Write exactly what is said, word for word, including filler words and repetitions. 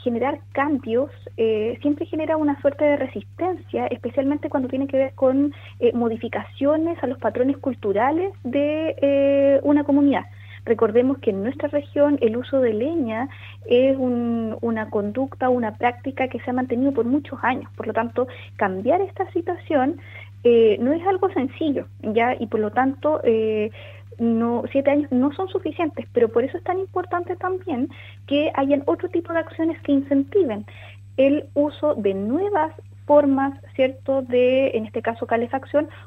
generar cambios eh, siempre genera una suerte de resistencia, especialmente cuando tiene que ver con eh, modificaciones a los patrones culturales de eh, una comunidad. Recordemos que en nuestra región el uso de leña es un, una conducta, una práctica que se ha mantenido por muchos años. Por lo tanto, cambiar esta situación eh, no es algo sencillo, ¿ya? Y por lo tanto, eh, no, siete años no son suficientes, pero por eso es tan importante también que hayan otro tipo de acciones que incentiven el uso de nuevas formas, ¿cierto?, de, en este caso, calefacción,